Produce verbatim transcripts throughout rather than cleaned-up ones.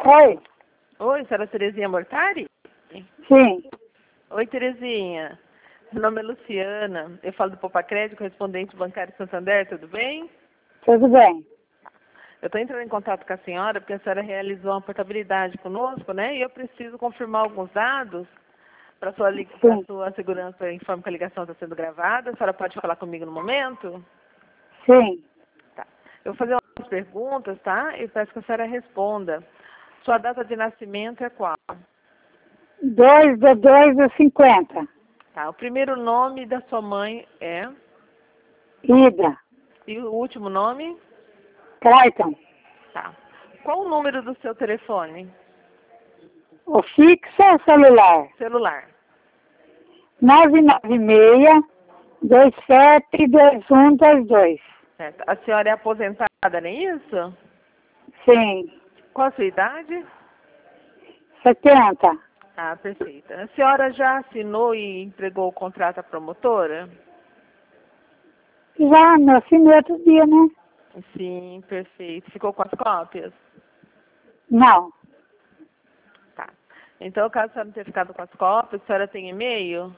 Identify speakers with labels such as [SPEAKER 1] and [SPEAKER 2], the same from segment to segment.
[SPEAKER 1] Oi.
[SPEAKER 2] Oi, senhora Terezinha Mortari?
[SPEAKER 1] Sim.
[SPEAKER 2] Oi, Terezinha. Meu nome é Luciana. Eu falo do Popacred, correspondente bancário Santander, tudo bem?
[SPEAKER 1] Tudo bem.
[SPEAKER 2] Eu estou entrando em contato com a senhora porque a senhora realizou uma portabilidade conosco, né? E eu preciso confirmar alguns dados para a sua, li- pra
[SPEAKER 1] Sim.
[SPEAKER 2] sua segurança. Eu informo que a ligação está sendo gravada. A senhora pode falar comigo no momento?
[SPEAKER 1] Sim.
[SPEAKER 2] Tá. Eu vou fazer umas perguntas, tá? E peço que a senhora responda. Sua data de nascimento é qual?
[SPEAKER 1] Dois de dois de cinquenta.
[SPEAKER 2] Tá. O primeiro nome da sua mãe é...
[SPEAKER 1] Ida.
[SPEAKER 2] E o último nome?
[SPEAKER 1] Clayton.
[SPEAKER 2] Tá. Qual o número do seu telefone?
[SPEAKER 1] O fixo ou celular?
[SPEAKER 2] Celular.
[SPEAKER 1] nove nove seis, dois sete, dois um dois dois.
[SPEAKER 2] Certo. A senhora é aposentada, não é isso?
[SPEAKER 1] Sim.
[SPEAKER 2] Qual a sua idade?
[SPEAKER 1] setenta.
[SPEAKER 2] Ah, perfeito. A senhora já assinou e entregou o contrato à promotora?
[SPEAKER 1] Já no assinei outro dia, né?
[SPEAKER 2] Sim, perfeito. Ficou com as cópias?
[SPEAKER 1] Não.
[SPEAKER 2] Tá. Então, caso a senhora não tenha ficado com as cópias, a senhora tem e-mail?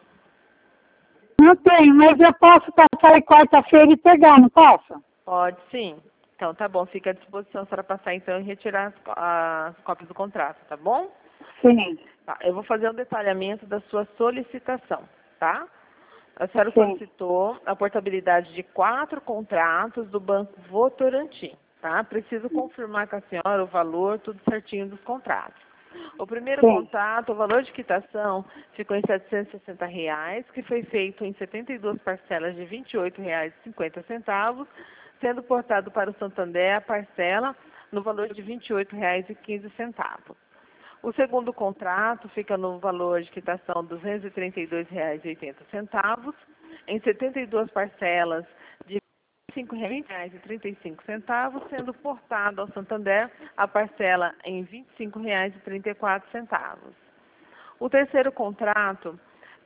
[SPEAKER 1] Não tenho, mas eu posso passar aí quarta-feira e pegar, não posso?
[SPEAKER 2] Pode sim. Então, tá bom. Fica à disposição a senhora passar então e retirar as, có- as cópias do contrato, tá bom?
[SPEAKER 1] Sim.
[SPEAKER 2] Tá, eu vou fazer um detalhamento da sua solicitação, tá? A senhora
[SPEAKER 1] Sim.
[SPEAKER 2] solicitou a portabilidade de quatro contratos do Banco Votorantim, tá? Preciso confirmar com a senhora o valor, tudo certinho dos contratos. O primeiro
[SPEAKER 1] Sim.
[SPEAKER 2] contrato, o valor de quitação ficou em setecentos e sessenta reais, que foi feito em setenta e duas parcelas de vinte e oito reais e cinquenta centavos, sendo portado para o Santander a parcela no valor de vinte e oito reais e quinze centavos. O segundo contrato fica no valor de quitação de duzentos e trinta e dois reais e oitenta centavos, em setenta e duas parcelas de vinte e cinco reais e trinta e cinco centavos, sendo portado ao Santander a parcela em vinte e cinco reais e trinta e quatro centavos. O terceiro contrato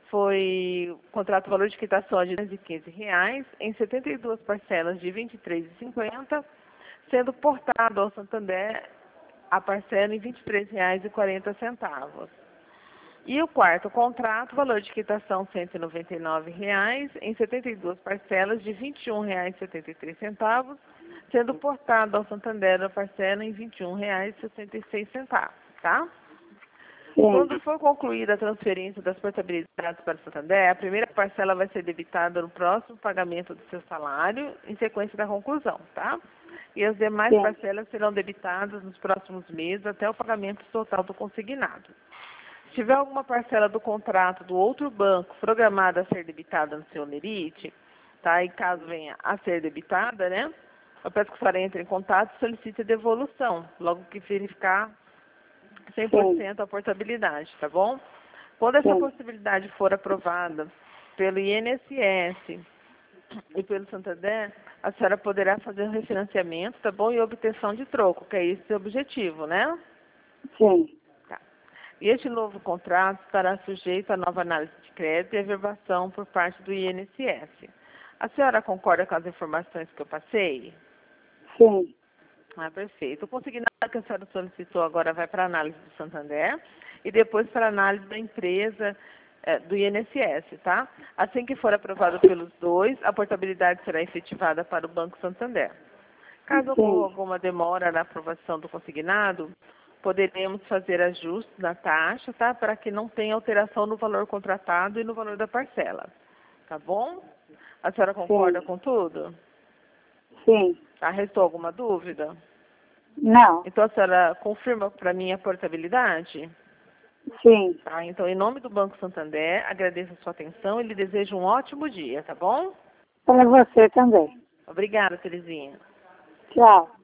[SPEAKER 2] foi o contrato valor de quitação de duzentos e quinze reais, em setenta e duas parcelas de vinte e três reais e cinquenta centavos, sendo portado ao Santander a parcela em vinte e três reais e quarenta centavos. E o quarto contrato, valor de quitação cento e noventa e nove reais, em setenta e duas parcelas de vinte e um reais e setenta e três centavos, sendo portado ao Santander a parcela em vinte e um reais e sessenta e seis centavos, tá?
[SPEAKER 1] Sim.
[SPEAKER 2] Quando for concluída a transferência das portabilidades para o Santander, a primeira parcela vai ser debitada no próximo pagamento do seu salário, em sequência da conclusão, tá? E as demais
[SPEAKER 1] Sim.
[SPEAKER 2] parcelas serão debitadas nos próximos meses até o pagamento total do consignado. Se tiver alguma parcela do contrato do outro banco programada a ser debitada no seu Lerite, tá? E caso venha a ser debitada, né? Eu peço que a senhora entre em contato e solicite a devolução, logo que verificar cem por cento a portabilidade, tá bom? Quando essa
[SPEAKER 1] Sim.
[SPEAKER 2] possibilidade for aprovada pelo I N S S e pelo Santander, a senhora poderá fazer o refinanciamento, tá bom? E obtenção de troco, que é esse o objetivo, né?
[SPEAKER 1] Sim.
[SPEAKER 2] Tá. E este novo contrato estará sujeito à nova análise de crédito e averbação por parte do I N S S. A senhora concorda com as informações que eu passei?
[SPEAKER 1] Sim.
[SPEAKER 2] Ah, perfeito. O consignado que a senhora solicitou agora vai para a análise do Santander e depois para a análise da empresa eh, do I N S S, tá? Assim que for aprovado pelos dois, a portabilidade será efetivada para o Banco Santander. Caso ocorra
[SPEAKER 1] Sim.
[SPEAKER 2] alguma demora na aprovação do consignado, poderemos fazer ajustes na taxa, tá? Para que não tenha alteração no valor contratado e no valor da parcela. Tá bom? A senhora concorda
[SPEAKER 1] Sim.
[SPEAKER 2] com tudo?
[SPEAKER 1] Sim.
[SPEAKER 2] Tá? Restou alguma dúvida?
[SPEAKER 1] Não.
[SPEAKER 2] Então, a senhora confirma para mim a portabilidade?
[SPEAKER 1] Sim.
[SPEAKER 2] Tá? Então, em nome do Banco Santander, agradeço a sua atenção e lhe desejo um ótimo dia, tá bom?
[SPEAKER 1] Para você também.
[SPEAKER 2] Obrigada, Terezinha.
[SPEAKER 1] Tchau.